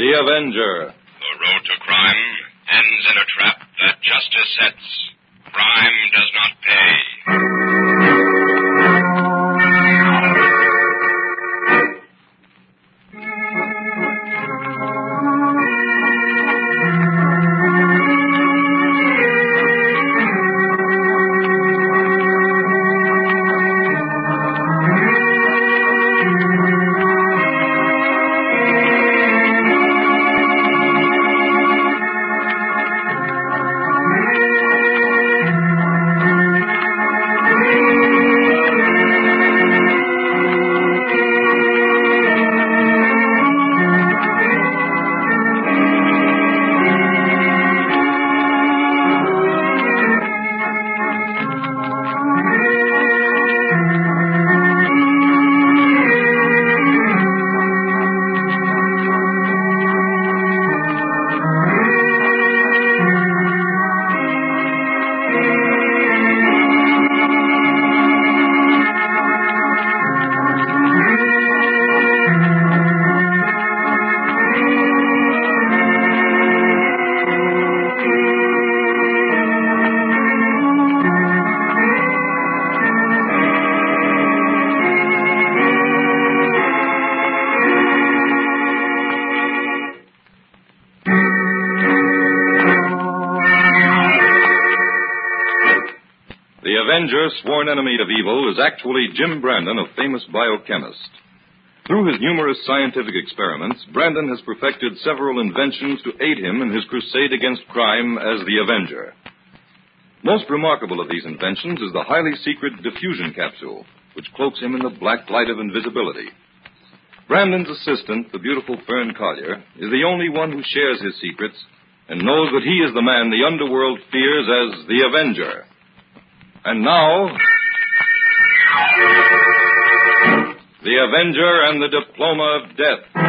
The Avenger. The road to crime ends in a trap that justice sets. Crime does not pay. The Avenger, sworn enemy of evil, is actually Jim Brandon, a famous biochemist. Through his numerous scientific experiments, Brandon has perfected several inventions to aid him in his crusade against crime as the Avenger. Most remarkable of these inventions is the highly secret diffusion capsule, which cloaks him in the black light of invisibility. Brandon's assistant, the beautiful Fern Collier, is the only one who shares his secrets and knows that he is the man the underworld fears as the Avenger. And now, The Avenger and the Diploma of Death.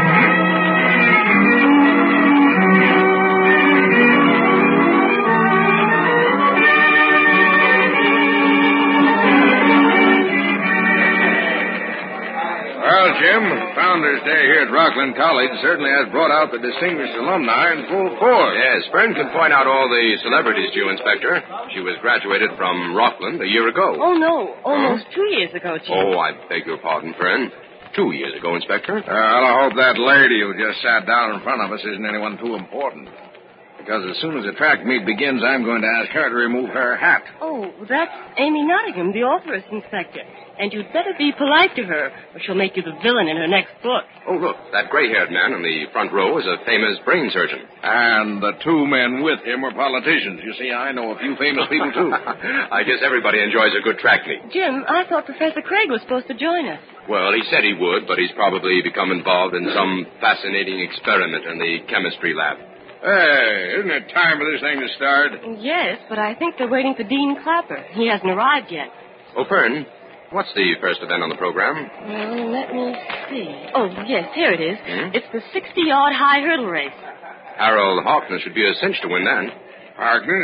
Well, Jim, Founders Day here at Rockland College certainly has brought out the distinguished alumni in full force. Yes, Fern can point out all the celebrities to you, Inspector. She was graduated from Rockland a year ago. Oh, no. Almost 2 years ago, Jim. Oh, I beg your pardon, Fern. 2 years ago, Inspector. Well, I hope that lady who just sat down in front of us isn't anyone too important. Because as soon as the track meet begins, I'm going to ask her to remove her hat. Oh, that's Amy Nottingham, the authoress, Inspector. And you'd better be polite to her, or she'll make you the villain in her next book. Oh, look, that gray-haired man in the front row is a famous brain surgeon. And the two men with him are politicians. You see, I know a few famous people, too. I guess everybody enjoys a good track meet. Jim, I thought Professor Craig was supposed to join us. Well, he said he would, but he's probably become involved in some fascinating experiment in the chemistry lab. Hey, isn't it time for this thing to start? Yes, but I think they're waiting for Dean Clapper. He hasn't arrived yet. Oh, Fern, what's the first event on the program? Well, let me see. Oh, yes, here it is. Hmm? It's the 60-yard high hurdle race. Harold Harkness should be a cinch to win that. Harkness?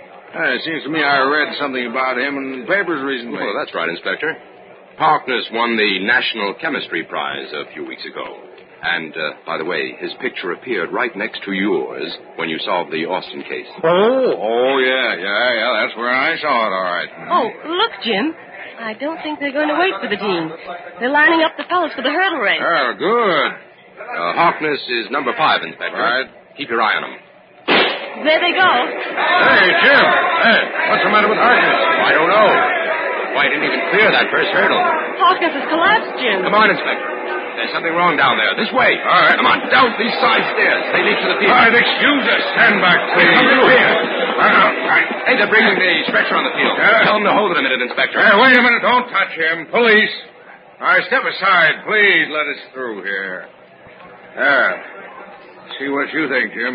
It seems to me I read something about him in the papers recently. Well, that's right, Inspector. Harkness won the National Chemistry Prize a few weeks ago. And, by the way, his picture appeared right next to yours when you solved the Austin case. Oh, yeah, that's where I saw it, all right. Oh, look, Jim. I don't think they're going to wait for the dean. They're lining up the fellows for the hurdle race. Oh, good. Harkness is number 5, Inspector. Right. Keep your eye on him. There they go. Hey, Jim. Hey, what's the matter with Harkness? I don't know. Why, he didn't even clear that first hurdle. Harkness has collapsed, Jim. Come on, Inspector. There's something wrong down there. This way. All right. Come on, down these side stairs. They lead to the field. All right, excuse us. Stand back, please. Come through here. Right. Hey, they're bringing the stretcher on the field. Tell them to hold it a minute, Inspector. Hey, wait a minute. Don't touch him. Police. All right, step aside. Please let us through here. There. See what you think, Jim.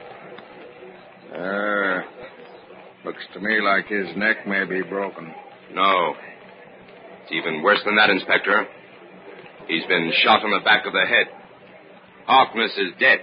Looks to me like his neck may be broken. No. It's even worse than that, Inspector. He's been shot in the back of the head. Harkness is dead.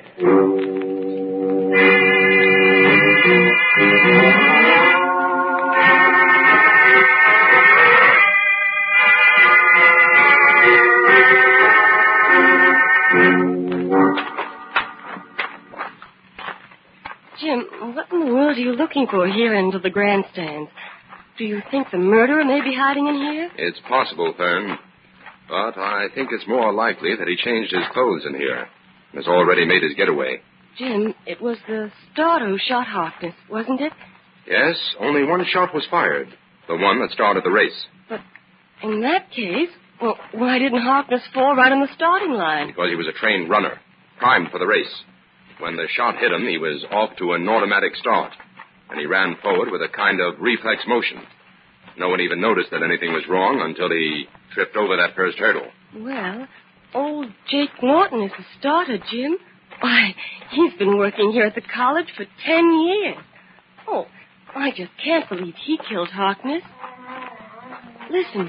looking for here into the grandstands. Do you think the murderer may be hiding in here? It's possible, Fern. But I think it's more likely that he changed his clothes in here and has already made his getaway. Jim, it was the starter who shot Harkness, wasn't it? Yes, only one shot was fired. The one that started the race. But in that case, well, why didn't Harkness fall right on the starting line? Because he was a trained runner, primed for the race. When the shot hit him, he was off to an automatic start, and he ran forward with a kind of reflex motion. No one even noticed that anything was wrong until he tripped over that first hurdle. Well, old Jake Norton is the starter, Jim. Why, he's been working here at the college for 10 years. Oh, I just can't believe he killed Harkness. Listen.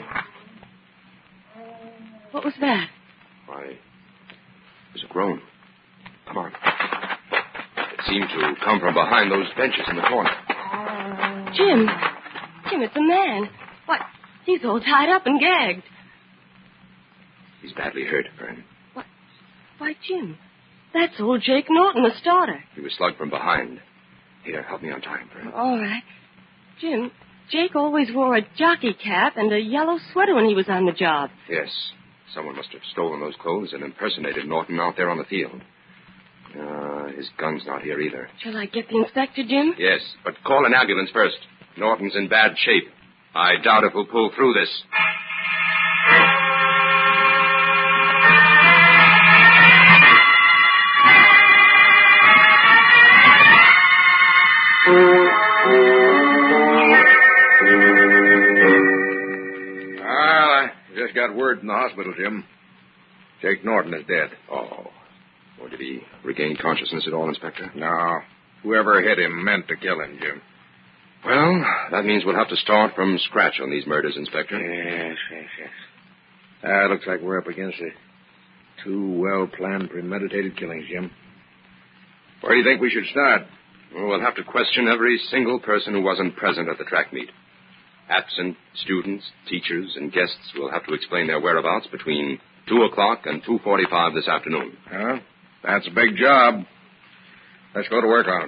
What was that? Why, it was a groan. Come on. It seemed to come from behind those benches in the corner. Jim, it's a man. What? He's all tied up and gagged. He's badly hurt, Fern. What? Why, Jim, that's old Jake Norton, the starter. He was slugged from behind. Here, help me untie him, Fern. All right. Jim, Jake always wore a jockey cap and a yellow sweater when he was on the job. Yes. Someone must have stolen those clothes and impersonated Norton out there on the field. His gun's not here either. Shall I get the inspector, Jim? Yes, but call an ambulance first. Norton's in bad shape. I doubt if we'll pull through this. Well, I just got word from the hospital, Jim. Jake Norton is dead. Oh. Or did he regain consciousness at all, Inspector? No. Whoever hit him meant to kill him, Jim. Well, that means we'll have to start from scratch on these murders, Inspector. Yes. Looks like we're up against two well-planned, premeditated killings, Jim. Where do you think we should start? Well, we'll have to question every single person who wasn't present at the track meet. Absent students, teachers, and guests will have to explain their whereabouts between 2 o'clock and 2:45 this afternoon. Huh? That's a big job. Let's go to work on it.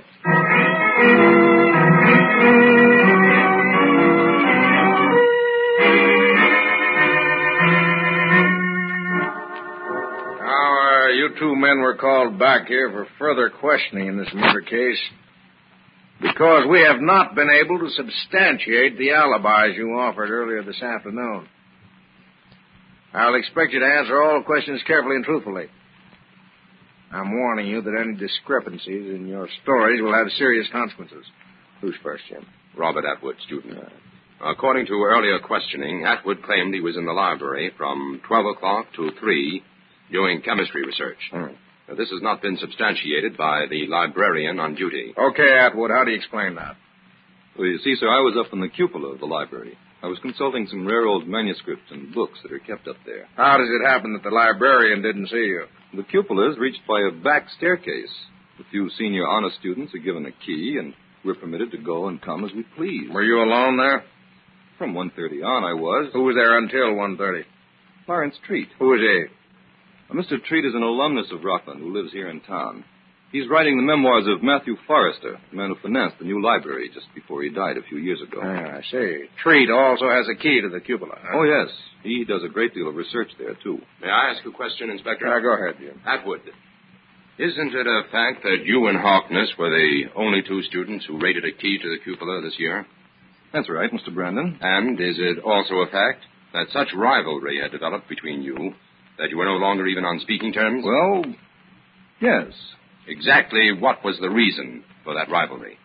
Now, you two men were called back here for further questioning in this murder case because we have not been able to substantiate the alibis you offered earlier this afternoon. I'll expect you to answer all questions carefully and truthfully. I'm warning you that any discrepancies in your stories will have serious consequences. Who's first, Jim? Robert Atwood, student. According to earlier questioning, Atwood claimed he was in the library from 12 o'clock to 3 doing chemistry research. Now, this has not been substantiated by the librarian on duty. Okay, Atwood, how do you explain that? Well, you see, sir, I was up in the cupola of the library. I was consulting some rare old manuscripts and books that are kept up there. How does it happen that the librarian didn't see you? The cupola is reached by a back staircase. A few senior honor students are given a key, and we're permitted to go and come as we please. Were you alone there? From 1:30 on, I was. Who was there until 1:30? Lawrence Treat. Who is he? Mr. Treat is an alumnus of Rockland who lives here in town. He's writing the memoirs of Matthew Forrester, the man who financed the new library just before he died a few years ago. I see. Treat also has a key to the cupola, huh? Oh, yes. He does a great deal of research there, too. May I ask a question, Inspector? Go ahead, Jim. Atwood, isn't it a fact that you and Harkness were the only two students who raided a key to the cupola this year? That's right, Mr. Brandon. And is it also a fact that such rivalry had developed between you that you were no longer even on speaking terms? Well, yes. Exactly what was the reason for that rivalry?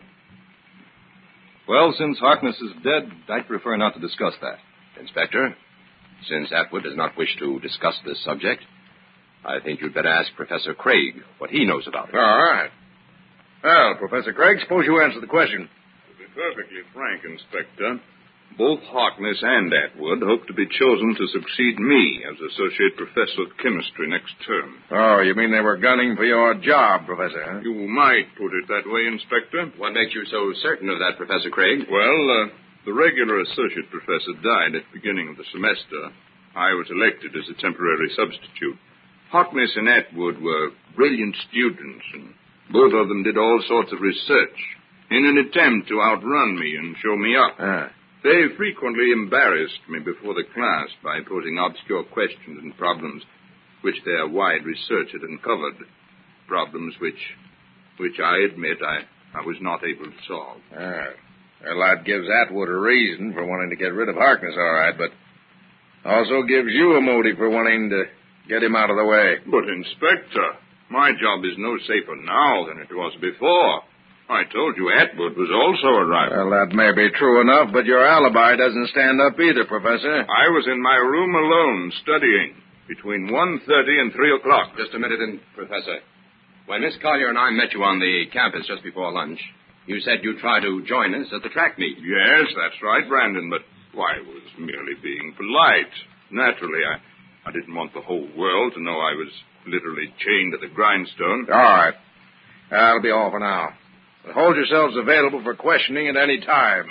Well, since Harkness is dead, I'd prefer not to discuss that. Inspector, since Atwood does not wish to discuss this subject, I think you'd better ask Professor Craig what he knows about it. All right. Well, Professor Craig, suppose you answer the question. To be perfectly frank, Inspector, both Harkness and Atwood hope to be chosen to succeed me as Associate Professor of Chemistry next term. Oh, you mean they were gunning for your job, Professor, huh? You might put it that way, Inspector. What makes you so certain of that, Professor Craig? Well, the regular associate professor died at the beginning of the semester. I was elected as a temporary substitute. Harkness and Atwood were brilliant students, and both of them did all sorts of research. in an attempt to outrun me and show me up. They frequently embarrassed me before the class by posing obscure questions and problems which their wide research had uncovered. Problems which I admit I was not able to solve. Well, that gives Atwood a reason for wanting to get rid of Harkness, all right, but also gives you a motive for wanting to get him out of the way. But, Inspector, my job is no safer now than it was before. I told you Atwood was also a rival. Well, that may be true enough, but your alibi doesn't stand up either, Professor. I was in my room alone, studying, between 1:30 and 3 o'clock. Just a minute, Professor. When Miss Collier and I met you on the campus just before lunch, you said you'd try to join us at the track meet. Yes, that's right, Brandon, but I was merely being polite. Naturally, I didn't want the whole world to know I was literally chained to the grindstone. All right. That'll be all for now. But hold yourselves available for questioning at any time.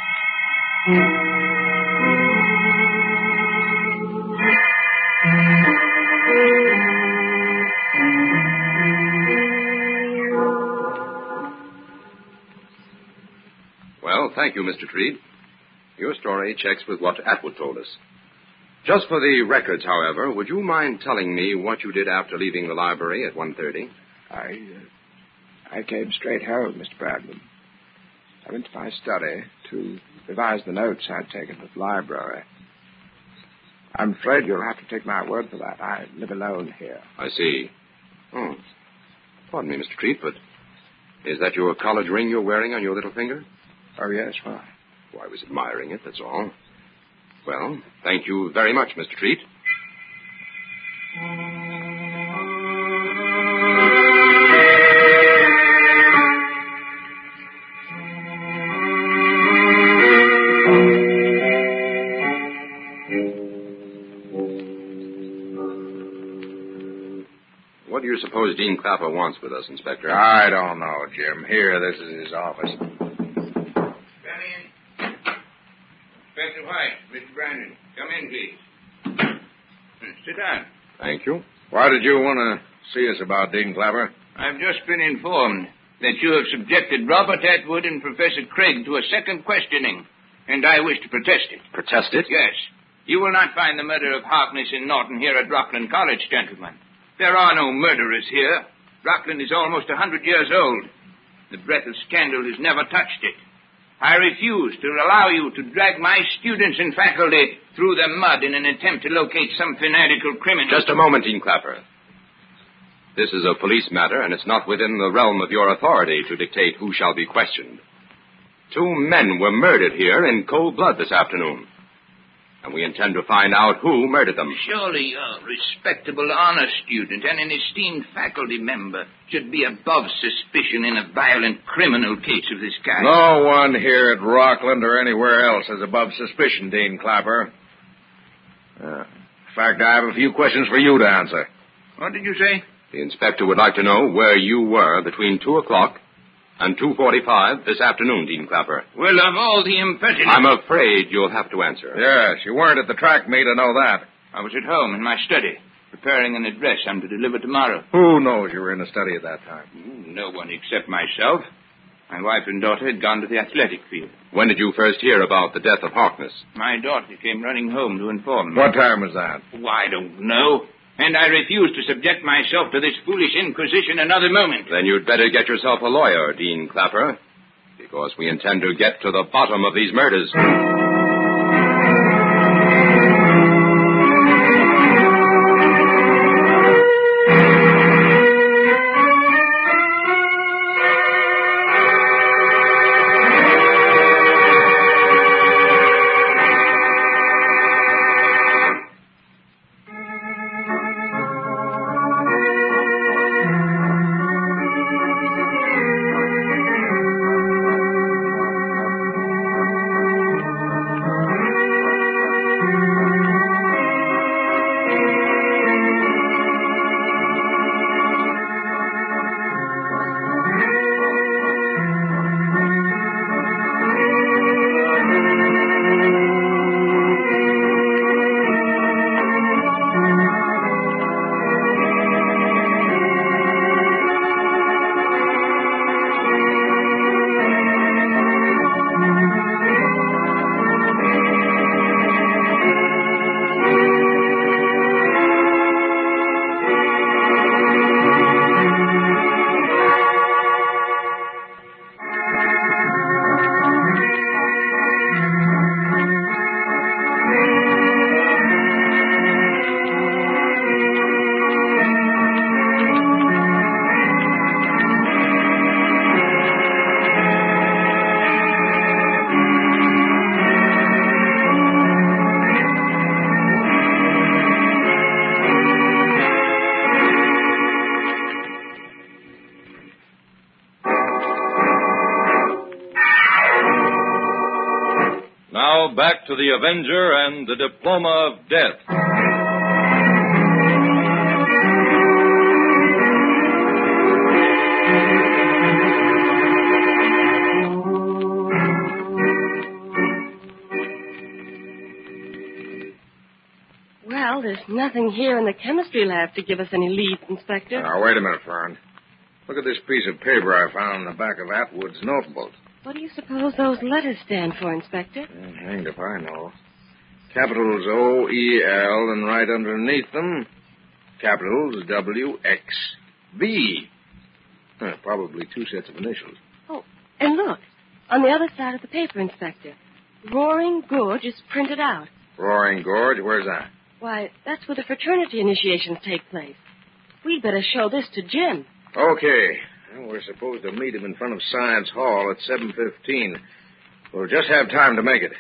Well, thank you, Mr. Treat. Your story checks with what Atwood told us. Just for the records, however, would you mind telling me what you did after leaving the library at 1:30? I came straight home, Mr. Bradman. I went to my study to revise the notes I'd taken at the library. I'm afraid you'll have to take my word for that. I live alone here. I see. Oh. Pardon me, Mr. Treat, but is that your college ring you're wearing on your little finger? Oh, yes, why? Oh, I was admiring it, that's all. Well, thank you very much, Mr. Treat. What do you suppose Dean Clapper wants with us, Inspector? I don't know, Jim. Here, this is his office. Come in. Inspector White, Mr. Brandon. Come in, please. Sit down. Thank you. Why did you want to see us about Dean Clapper? I've just been informed that you have subjected Robert Atwood and Professor Craig to a second questioning, and I wish to protest it. Protest it? Yes. You will not find the murder of Harkness and Norton here at Rockland College, gentlemen. There are no murderers here. Rockland is almost 100 years old. The breath of scandal has never touched it. I refuse to allow you to drag my students and faculty through the mud in an attempt to locate some fanatical criminal. Just a moment, Dean Clapper. This is a police matter, and it's not within the realm of your authority to dictate who shall be questioned. 2 men were murdered here in cold blood this afternoon, and we intend to find out who murdered them. Surely you're a respectable honor student and an esteemed faculty member should be above suspicion in a violent criminal case of this kind. No one here at Rockland or anywhere else is above suspicion, Dean Clapper. In fact, I have a few questions for you to answer. What did you say? The inspector would like to know where you were between 2 o'clock and 2:45 this afternoon, Dean Clapper. Well, of all the impertinent... I'm afraid you'll have to answer. Yes, you weren't at the track meet, I know that. I was at home in my study, preparing an address I'm to deliver tomorrow. Who knows you were in the study at that time? No one except myself. My wife and daughter had gone to the athletic field. When did you first hear about the death of Harkness? My daughter came running home to inform me. What time was that? Oh, I don't know. And I refuse to subject myself to this foolish inquisition another moment. Then you'd better get yourself a lawyer, Dean Clapper, because we intend to get to the bottom of these murders. now back to the Avenger and the Diploma of Death. Well, there's nothing here in the chemistry lab to give us any leads, Inspector. Now, wait a minute, Fern. Look at this piece of paper I found in the back of Atwood's notebook. What do you suppose those letters stand for, Inspector? Hanged if I know. Capitals O-E-L, and right underneath them, capitals W-X-V. Probably two sets of initials. Oh, and look, on the other side of the paper, Inspector, Roaring Gorge is printed out. Roaring Gorge? Where's that? Why, that's where the fraternity initiations take place. We'd better show this to Jim. Okay. Well, we're supposed to meet him in front of Science Hall at 7:15. We'll just have time to make it.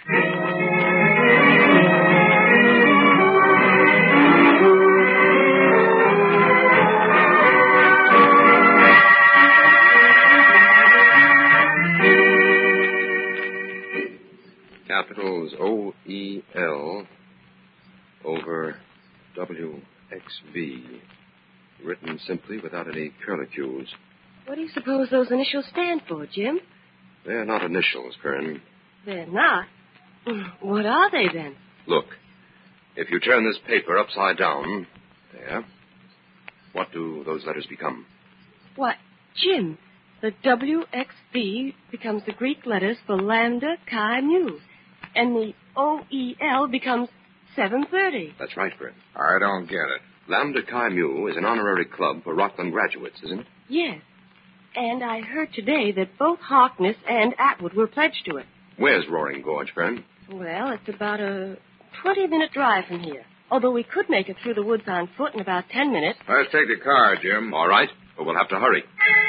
Capitals O-E-L over W-X-V. Written simply without any curlicues. What do you suppose those initials stand for, Jim? They're not initials, Fern. They're not? What are they, then? Look, if you turn this paper upside down, there, what do those letters become? Why, Jim, the WXV becomes the Greek letters for Lambda Chi Mu, and the OEL becomes 730. That's right, Fern. I don't get it. Lambda Chi Mu is an honorary club for Rockland graduates, isn't it? Yes. And I heard today that both Harkness and Atwood were pledged to it. Where's Roaring Gorge, Fern? Well, it's about a 20-minute drive from here. Although we could make it through the woods on foot in about 10 minutes. Let's take the car, Jim. All right, but we'll have to hurry.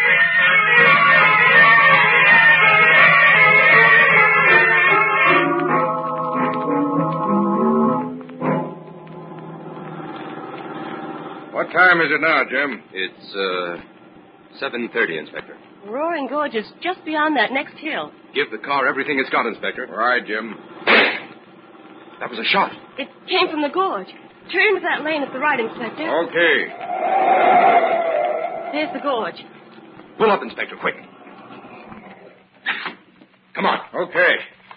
What time is it now, Jim? It's, 7:30, Inspector. Roaring Gorge is just beyond that next hill. Give the car everything it's got, Inspector. All right, Jim. That was a shot. It came from the gorge. Turn to that lane at the right, Inspector. Okay. There's the gorge. Pull up, Inspector, quick. Come on. Okay.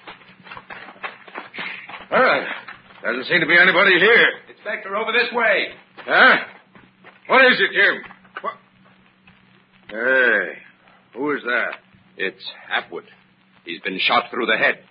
Doesn't seem to be anybody here. Inspector, over this way. Huh? What is it, Jim? What? Hey, who is that? It's Atwood. He's been shot through the head.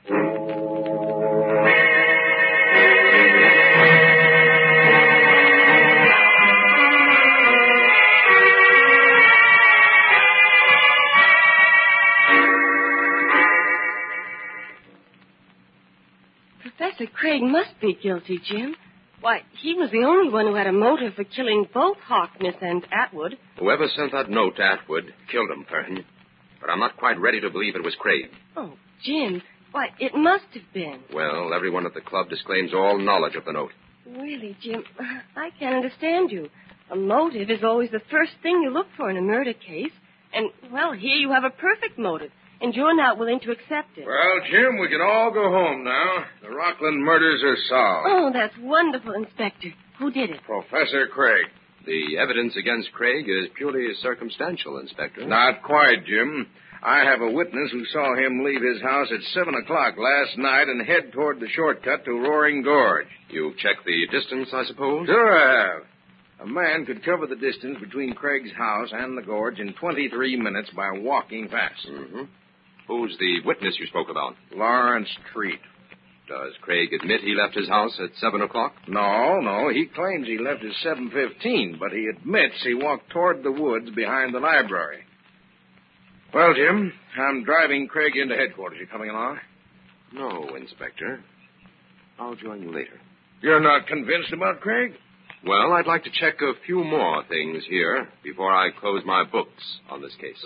Professor Craig must be guilty, Jim. Why, he was the only one who had a motive for killing both Harkness and Atwood. Whoever sent that note to Atwood killed him, Fern. But I'm not quite ready to believe it was Craig. Oh, Jim, why, it must have been. Well, everyone at the club disclaims all knowledge of the note. Really, Jim, I can't understand you. A motive is always the first thing you look for in a murder case. And, well, here you have a perfect motive, and you're not willing to accept it. Well, Jim, we can all go home now. The Rockland murders are solved. Oh, that's wonderful, Inspector. Who did it? Professor Craig. The evidence against Craig is purely circumstantial, Inspector. Not quite, Jim. I have a witness who saw him leave his house at 7 o'clock last night and head toward the shortcut to Roaring Gorge. You've checked the distance, I suppose? Sure I have. A man could cover the distance between Craig's house and the gorge in 23 minutes by walking fast. Mm-hmm. Who's the witness you spoke about? Lawrence Treat. Does Craig admit he left his house at 7 o'clock? No. He claims he left at 7:15, but he admits he walked toward the woods behind the library. Well, Jim, I'm driving Craig into headquarters. You coming along? No, Inspector. I'll join you later. You're not convinced about Craig? Well, I'd like to check a few more things here before I close my books on this case.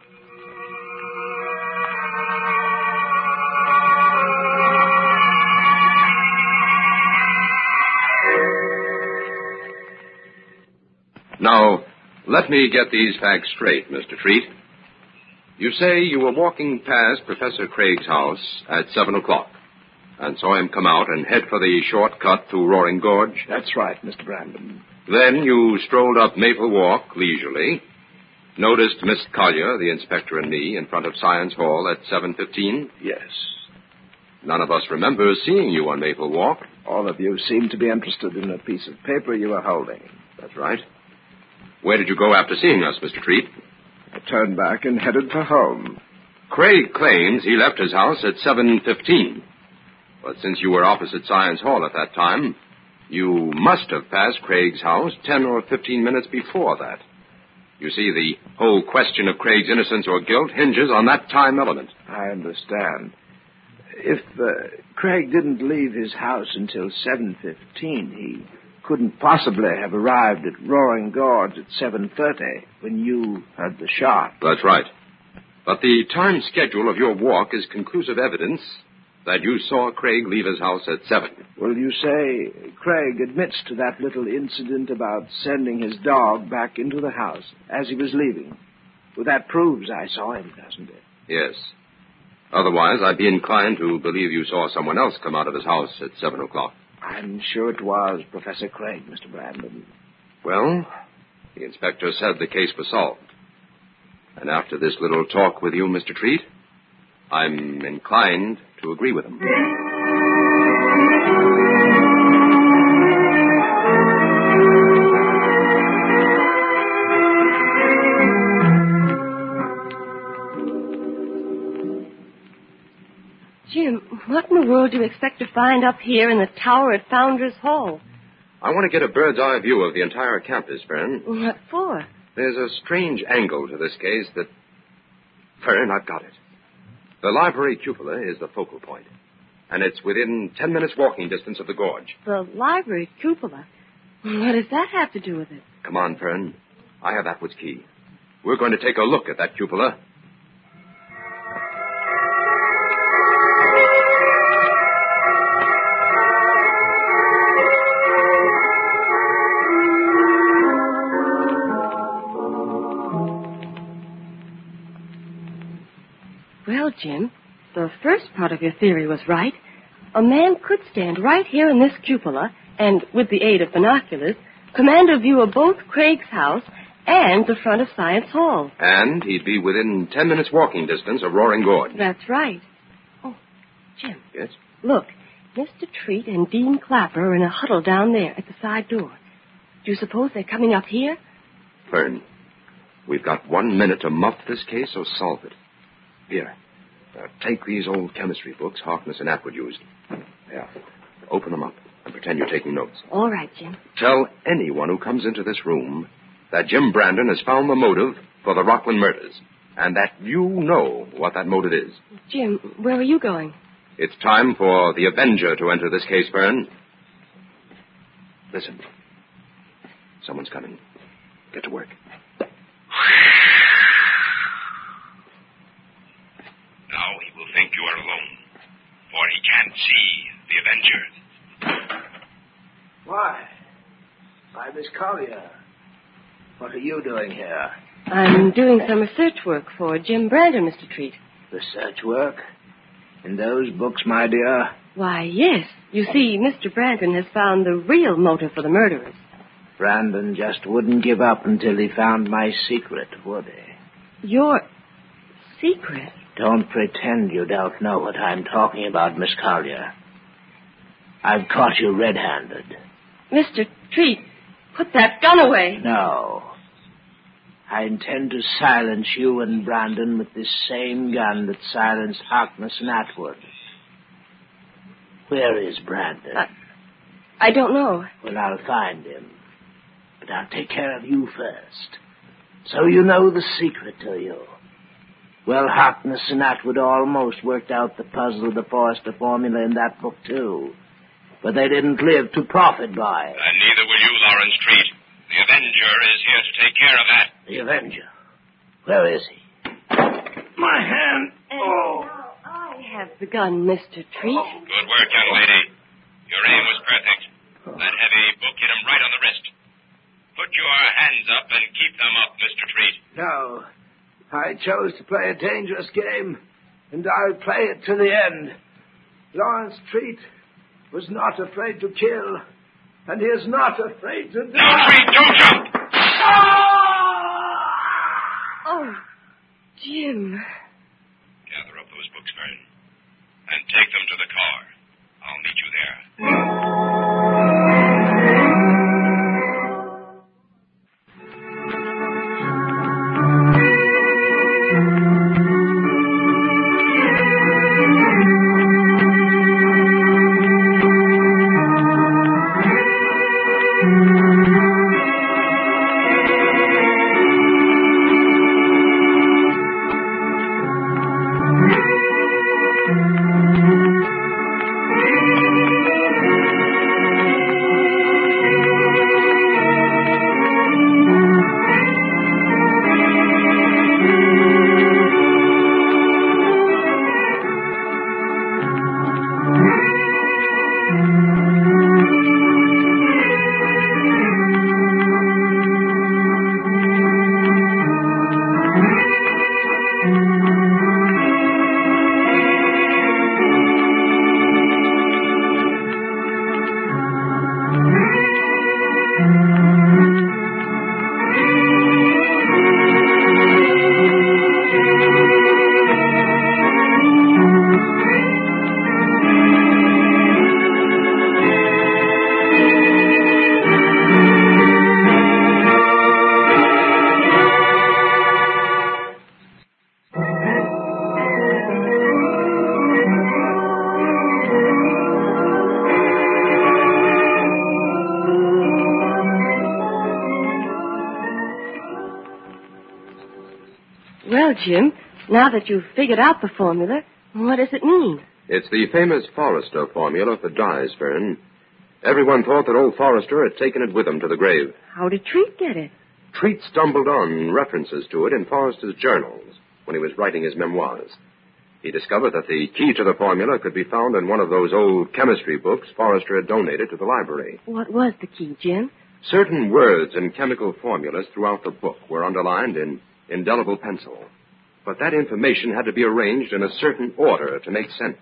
Now, let me get these facts straight, Mr. Treat. You say you were walking past Professor Craig's house at 7 o'clock. And saw him come out and head for the short cut through Roaring Gorge? That's right, Mr. Brandon. Then you strolled up Maple Walk leisurely, noticed Miss Collier, the inspector, and me in front of Science Hall at 7:15? Yes. None of us remembers seeing you on Maple Walk. All of you seem to be interested in a piece of paper you were holding. That's right. Where did you go after seeing us, Mr. Treat? I turned back and headed for home. Craig claims he left his house at 7:15. But since you were opposite Science Hall at that time, you must have passed Craig's house 10 or 15 minutes before that. You see, the whole question of Craig's innocence or guilt hinges on that time element. I understand. If Craig didn't leave his house until 7:15, he couldn't possibly have arrived at Roaring Gorge at 7:30 when you heard the shot. That's right. But the time schedule of your walk is conclusive evidence that you saw Craig leave his house at 7. Well, you say Craig admits to that little incident about sending his dog back into the house as he was leaving. Well, that proves I saw him, doesn't it? Yes. Otherwise, I'd be inclined to believe you saw someone else come out of his house at 7 o'clock. I'm sure it was Professor Craig, Mr. Brandon. Well, the inspector said the case was solved. And after this little talk with you, Mr. Treat, I'm inclined to agree with him. Jim, what in the world do you expect to find up here in the tower at Founders Hall? I want to get a bird's-eye view of the entire campus, Fern. What for? There's a strange angle to this case that... Fern, I've got it. The library cupola is the focal point, and it's within 10 minutes walking distance of the gorge. The library cupola? What does that have to do with it? Come on, Fern. I have Atwood's key. We're going to take a look at that cupola. Well, Jim, the first part of your theory was right. A man could stand right here in this cupola and, with the aid of binoculars, command a view of both Craig's house and the front of Science Hall. And he'd be within 10 minutes walking distance of Roaring Gorge. That's right. Oh, Jim. Yes? Look, Mr. Treat and Dean Clapper are in a huddle down there at the side door. Do you suppose they're coming up here? Fern, we've got 1 minute to muff this case or solve it. Here, take these old chemistry books Harkness and Atwood used. Yeah. Open them up and pretend you're taking notes. All right, Jim. Tell anyone who comes into this room that Jim Brandon has found the motive for the Rockland murders, and that you know what that motive is. Jim, where are you going? It's time for the Avenger to enter this case, Fern. Listen. Someone's coming. Get to work. Now he will think you are alone, for he can't see the Avenger. Why? Why, Miss Collier. What are you doing here? I'm doing some research work for Jim Brandon, Mr. Treat. Research work? In those books, my dear? Why, yes. You see, Mr. Brandon has found the real motive for the murderers. Brandon just wouldn't give up until he found my secret, would he? Your secret? Don't pretend you don't know what I'm talking about, Miss Collier. I've caught you red-handed. Mr. Treat, put that gun away. No. I intend to silence you and Brandon with this same gun that silenced Harkness and Atwood. Where is Brandon? I don't know. Well, I'll find him. But I'll take care of you first. So you know the secret, do you? Well, Harkness and Atwood almost worked out the puzzle of the Forrester formula in that book, too. But they didn't live to profit by it. And neither will you, Lawrence Treat. The Avenger is here to take care of that. The Avenger? Where is he? My hand. Oh. I have the gun, Mr. Treat. Good work, young lady. Your aim was perfect. That heavy book hit him right on the wrist. Put your hands up and keep them up, Mr. Treat. No. I chose to play a dangerous game, and I'll play it to the end. Lawrence Treat was not afraid to kill, and he is not afraid to die. No, Treat, don't jump! Oh, Jim. Gather up those books, Vernon, and take them to the car. I'll meet you there. Well, Jim, now that you've figured out the formula, what does it mean? It's the famous Forrester formula for dyes, Fern. Everyone thought that old Forrester had taken it with him to the grave. How did Treat get it? Treat stumbled on references to it in Forrester's journals when he was writing his memoirs. He discovered that the key to the formula could be found in one of those old chemistry books Forrester had donated to the library. What was the key, Jim? Certain words and chemical formulas throughout the book were underlined in indelible pencil. But that information had to be arranged in a certain order to make sense.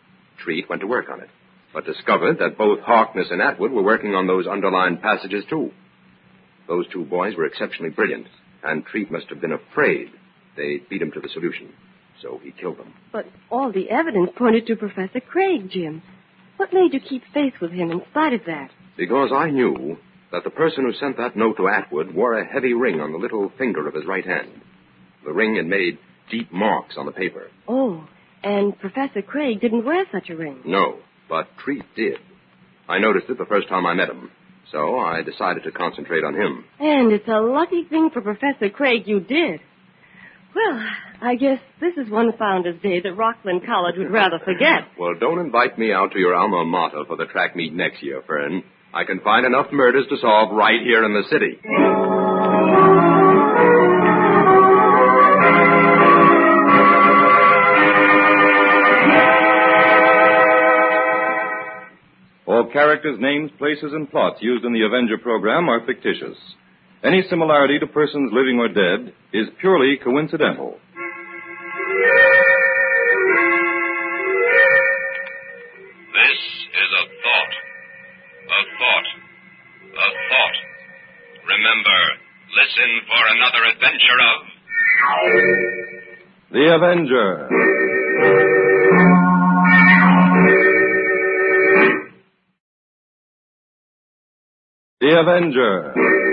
Treat went to work on it, but discovered that both Harkness and Atwood were working on those underlined passages, too. Those two boys were exceptionally brilliant, and Treat must have been afraid they'd beat him to the solution. So he killed them. But all the evidence pointed to Professor Craig, Jim. What made you keep faith with him in spite of that? Because I knew that the person who sent that note to Atwood wore a heavy ring on the little finger of his right hand. The ring had made deep marks on the paper. Oh, and Professor Craig didn't wear such a ring. No, but Treat did. I noticed it the first time I met him, so I decided to concentrate on him. And it's a lucky thing for Professor Craig you did. Well, I guess this is one Founder's Day that Rockland College would rather forget. Well, don't invite me out to your alma mater for the track meet next year, Fern. I can find enough murders to solve right here in the city. All characters, names, places, and plots used in the Avenger program are fictitious. Any similarity to persons living or dead is purely coincidental. This is a thought. A thought. A thought. Remember, listen for another adventure of... The Avenger. The Avenger.